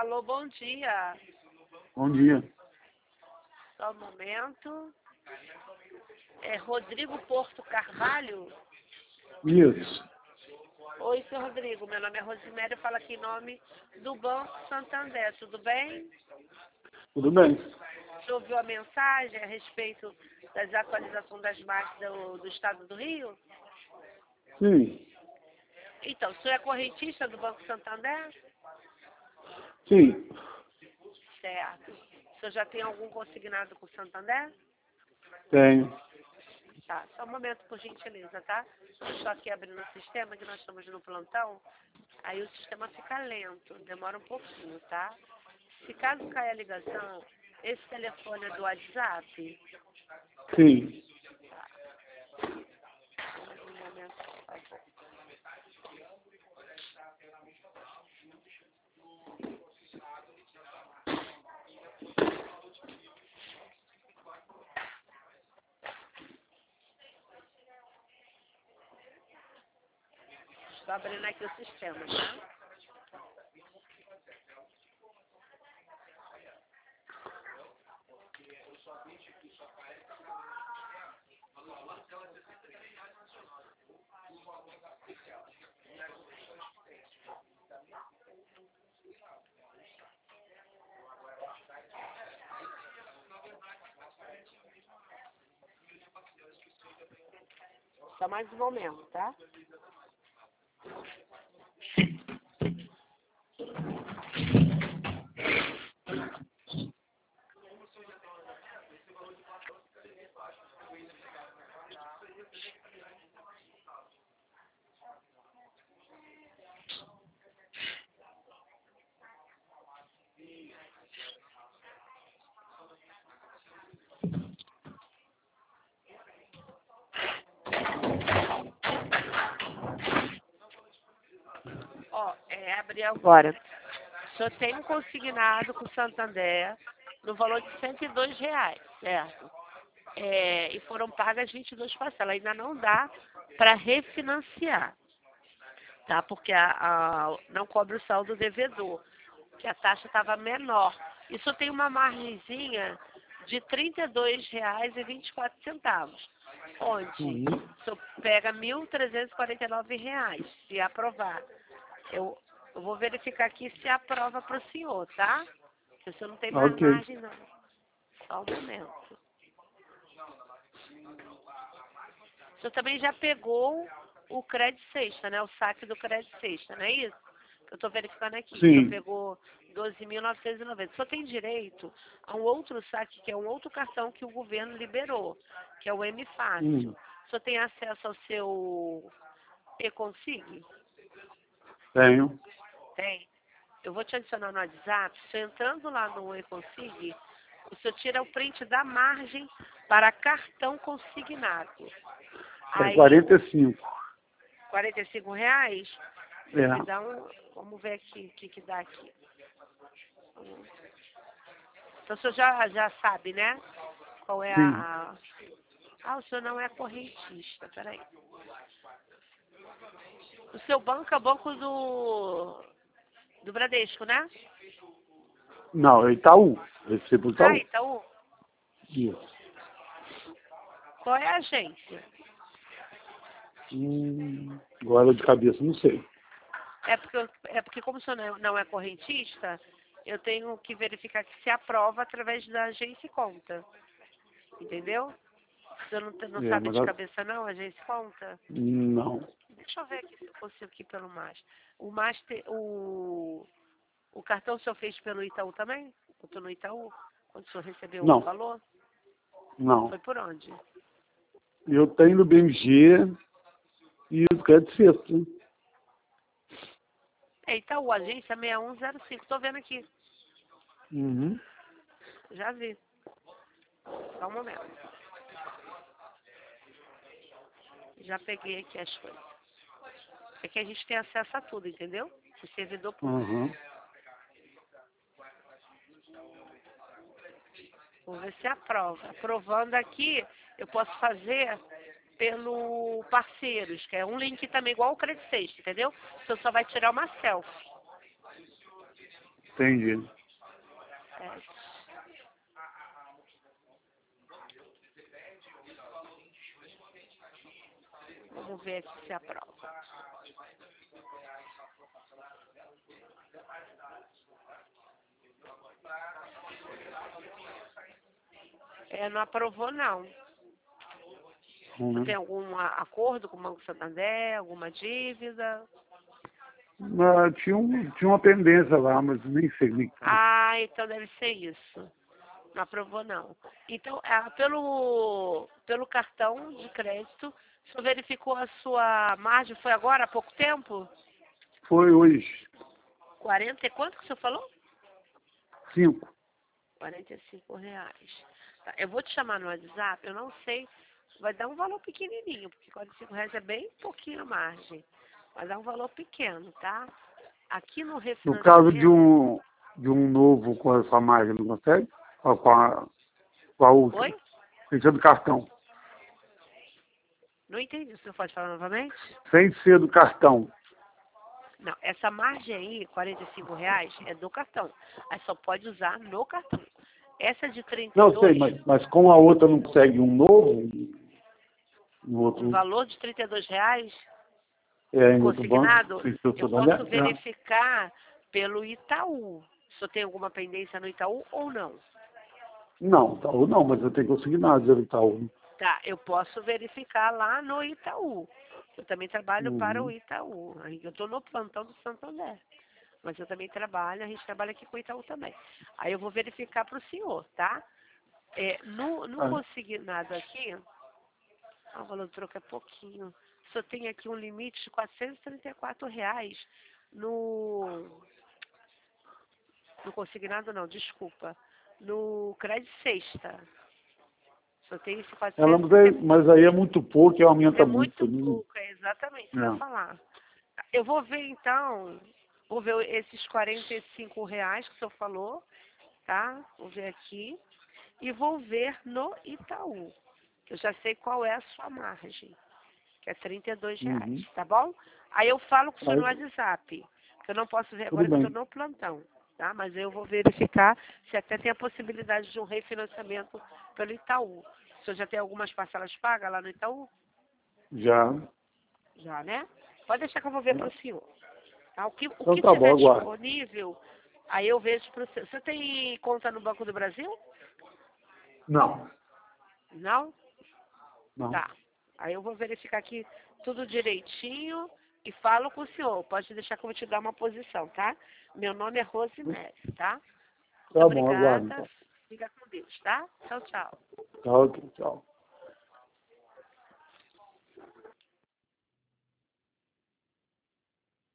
Alô, bom dia. Bom dia. Só um momento. É Rodrigo Porto Carvalho? Isso. Oi, seu Rodrigo. Meu nome é Rosimério, eu falo aqui em nome do Banco Santander. Tudo bem? Tudo bem? Você ouviu a mensagem a respeito das atualizações das marcas do Estado do Rio? Sim. Então, o senhor é correntista do Banco Santander? Sim. Certo. O senhor já tem algum consignado com o Santander? Tenho. Tá, só um momento, por gentileza, tá? Deixa eu aqui abrir no sistema, que nós estamos no plantão. Aí o sistema fica lento, demora um pouquinho, tá? Se caso caia a ligação, esse telefone é do WhatsApp? Sim. Um momento, por favor. Estou abrindo aqui o sistema, tá? Só mais um momento, tá? Ó, abri agora. O senhor tem um consignado com o Santander no valor de R$ 102, certo? E foram pagas 22 parcelas. Ainda não dá para refinanciar, tá? Porque não cobre o saldo devedor, que a taxa estava menor. Isso tem uma margenzinha de R$ 32,24, onde o senhor pega R$ 1.349, se aprovar. Eu vou verificar aqui se aprova para o senhor, tá? Porque o senhor não tem mais Ok. margem, não. Só um momento. O senhor também já pegou o crédito sexta, né? O saque do crédito sexta, não é isso? Eu estou verificando aqui. O senhor Sim. pegou 12.990. O senhor tem direito a um outro saque, que é um outro cartão que o governo liberou, que é o M Fácil. O senhor tem acesso ao seu e-consig? Tenho. Tem. Eu vou te adicionar no WhatsApp. Se eu entrando lá no e-consig, o senhor tira o print da margem para cartão consignado. É Aí, 45. R$ 45? É. Me dá um. Vamos ver aqui o que dá aqui. Então o senhor já sabe, né? Qual é Sim. o senhor não é correntista, peraí. O seu banco é o banco do Bradesco, né? Não, é Itaú. Recebi pro Itaú. Itaú. Isso. Qual é a agência? Agora de cabeça, não sei. É porque como o senhor não é correntista, eu tenho que verificar que se aprova através da agência e conta. Entendeu? O senhor não É, sabe mas de cabeça não, agência e conta? não. Deixa eu ver aqui se eu consigo aqui pelo Master. O Master, o cartão o senhor fez pelo Itaú também? Botou no Itaú? Quando o senhor recebeu o Não. valor? Não. Foi por onde? Eu tenho no BMG e o crédito sexta. É Itaú, agência 6105. Tô vendo aqui. Uhum. Já vi. Só um momento. Já peguei aqui as coisas. É que a gente tem acesso a tudo, entendeu? O servidor público. Uhum. Vou ver se aprova. Aprovando aqui, eu posso fazer pelo parceiros, que é um link também igual ao Credit Sexta, entendeu? Você só vai tirar uma selfie. Entendi. 7. Vamos ver aqui se aprova. Não aprovou, não. Você tem algum acordo com o Banco Santander? Alguma dívida? Tinha uma pendência lá, mas nem sei. Então deve ser isso. Não aprovou, não. Então, pelo cartão de crédito, o senhor verificou a sua margem, foi agora, há pouco tempo? Foi hoje. 40 e quanto que o senhor falou? 5. R$45. Tá, eu vou te chamar no WhatsApp, eu não sei, vai dar um valor pequenininho, porque R$45 é bem pouquinho a margem. Vai dar um valor pequeno, tá? Aqui no No caso de refinanciamento... um novo com essa margem, não consegue? Ou com a outra? Oi? Sem ser do cartão. Não entendi, o senhor pode falar novamente? Sem ser do cartão. Não, essa margem aí, R$45, é do cartão. Aí só pode usar no cartão. Essa de 32, Não sei, mas com a outra não consegue um novo? No outro, um valor de R$32 em outro consignado, banco? Sem ser o eu Santander? posso verificar pelo Itaú. O senhor tem alguma pendência no Itaú ou não? Não, Itaú não, mas eu tenho consignado dizer Itaú. Tá, eu posso verificar lá no Itaú. Eu também trabalho para o Itaú. Eu estou no plantão do Santander. Mas eu também trabalho, a gente trabalha aqui com o Itaú também. Aí eu vou verificar para o senhor, tá? No consignado aqui, o valor do troco é pouquinho. Só tem aqui um limite de R$434 no consignado, não, desculpa. No crédito sexta. Só tem esse 434. Mas aí é muito pouco e aumenta É muito muito. pouco, é exatamente o que eu ia falar. Eu vou ver então, vou ver esses R$45 que o senhor falou, tá? Vou ver aqui. E vou ver no Itaú. Eu já sei qual é a sua margem, que é R$32, tá bom? Aí eu falo com o senhor no WhatsApp, que eu não posso ver agora, Tudo eu estou bem. no plantão, tá? Mas eu vou verificar se até tem a possibilidade de um refinanciamento pelo Itaú. O senhor já tem algumas parcelas pagas lá no Itaú? Já. Já, né? Pode deixar que eu vou ver para o senhor. Tá? O que Então tá bom, tiver aguardo. disponível, aí eu vejo para o senhor. Você tem conta no Banco do Brasil? Não. Não? Não. Tá. Aí eu vou verificar aqui tudo direitinho e falo com o senhor. Pode deixar que eu vou te dar uma posição, tá? Meu nome é Rosemary, tá? Muito Tá bom, aguardo obrigada. então. Fica com Deus, tá? Tchau, tchau. Tá ok, tchau.